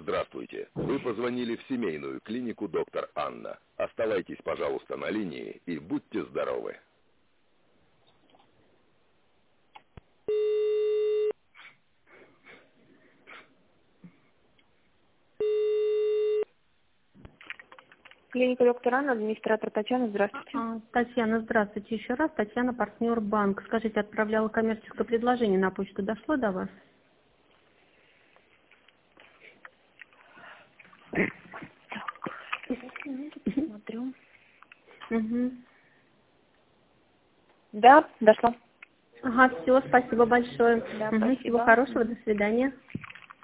Здравствуйте. Вы позвонили в семейную клинику «Доктор Анна». Оставайтесь, пожалуйста, на линии и будьте здоровы. Клиника доктора Анна, администратор Татьяна, здравствуйте. Татьяна, здравствуйте еще раз. Татьяна, партнер банк. Скажите, отправляла коммерческое предложение на почту, дошло до вас? Смотрю. Да, дошло. Ага, все, спасибо большое. Да, спасибо. Всего хорошего, до свидания.